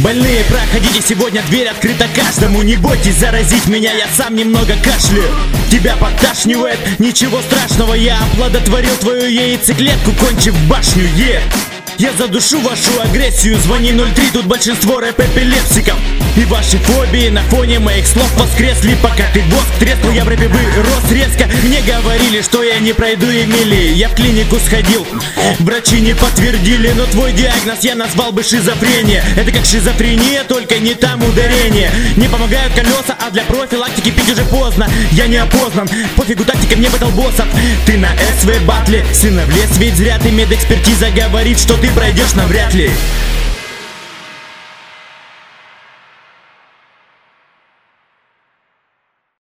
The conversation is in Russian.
Больные, проходите, сегодня дверь открыта каждому. Не бойтесь заразить меня, я сам немного кашляю. Тебя подташнивает, ничего страшного. Я оплодотворил твою яйцеклетку, кончив башню, Я задушу вашу агрессию, звони 03, тут большинство рэп-эпилепсиков. И ваши фобии на фоне моих слов воскресли. Пока ты воск треснул, я в рэпе рос резко. Мне говорили, что я не пройду Эмилии. Я в клинику сходил, врачи не подтвердили. Но твой диагноз я назвал бы шизофрения. Это как шизофрения, только не там ударение. Не помогают колеса, а для профилактики пить уже поздно. Я не опознан, пофигу тактика, мне батлбоссов. Ты на СВ батле, сына в лес, ведь зря ты. Медэкспертиза говорит, что ты пройдешь навряд ли.